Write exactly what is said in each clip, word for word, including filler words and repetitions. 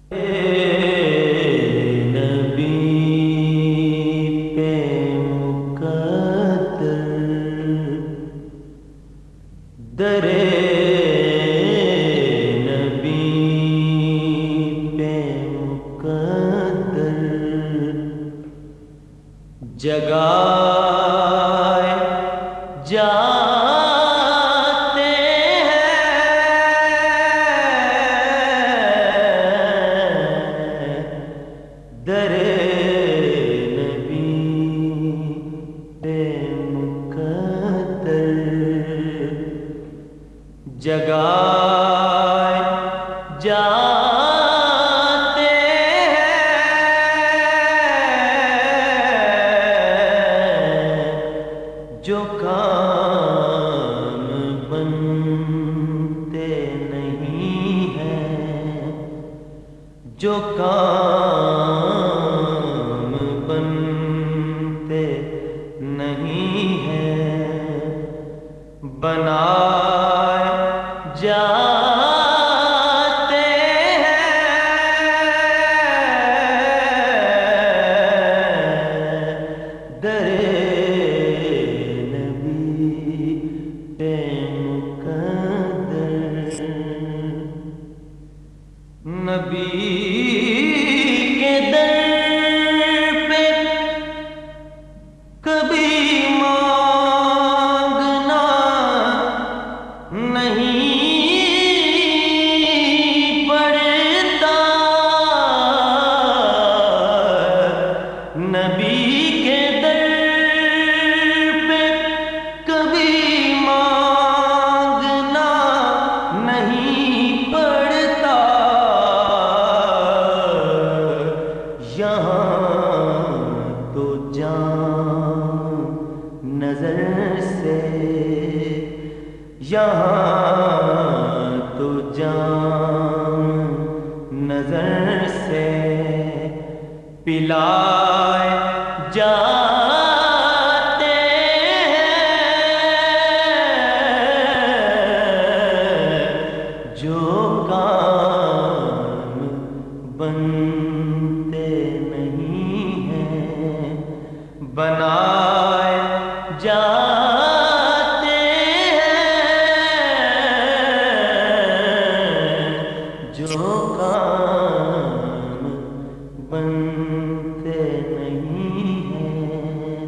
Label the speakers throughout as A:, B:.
A: جگائے جاتے ہیں در نبی پہ مقدر جگائے جاتے جو کام بنتے نہیں ہیں جو کام بنتے نہیں ہیں بنائے جاتے ہیں در نبی کے در پہ کبھی مانگنا نہیں پڑتا نبی کے در پہ کبھی مانگنا نہیں پڑتا یہاں تو جان نظر سے یہاں تو جان نظر سے پلائے جاتے ہیں جو کام بنتے نہیں ہیں بنائے جاتے ہیں جو کام بنتے نہیں ہیں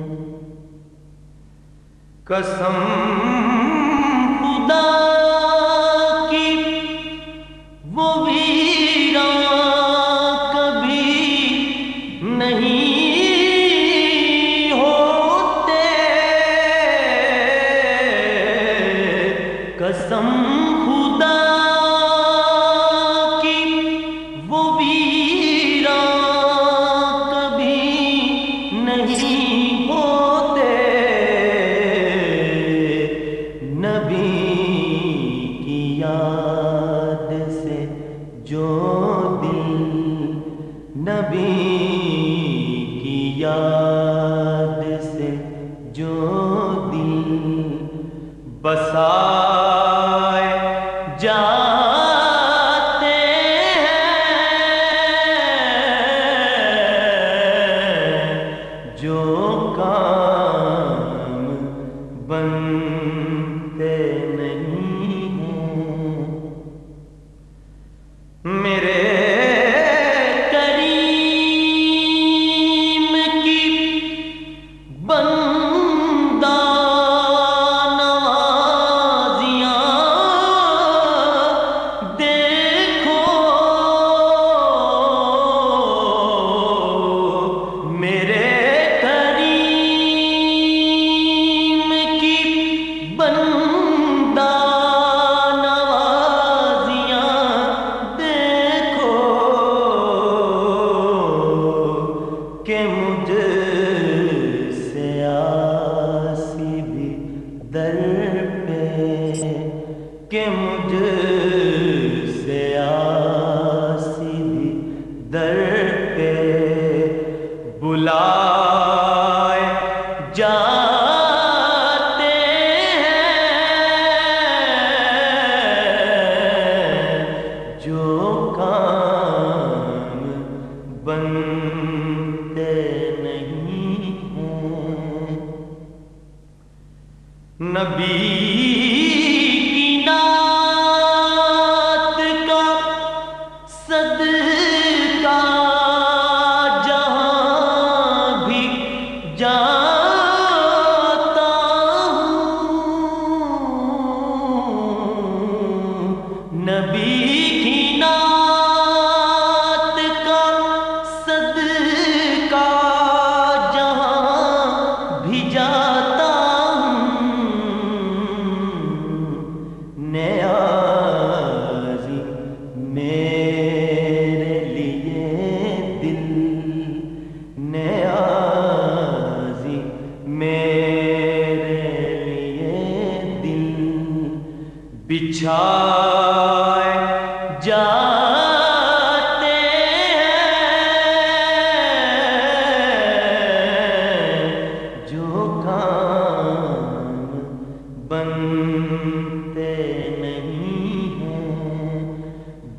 A: قسم خدا کی وہ ویران کبھی نہیں ہوتے قسم خدا کی وہ ویران کبھی نہیں ہوتے نبی کی یاد سے جو دل نبی کی یاد سے جو دل بسائے جاتے ہیں جو کام بنتے نہیں ہیں میرے کریم کی بندہ نواز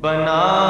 A: بنا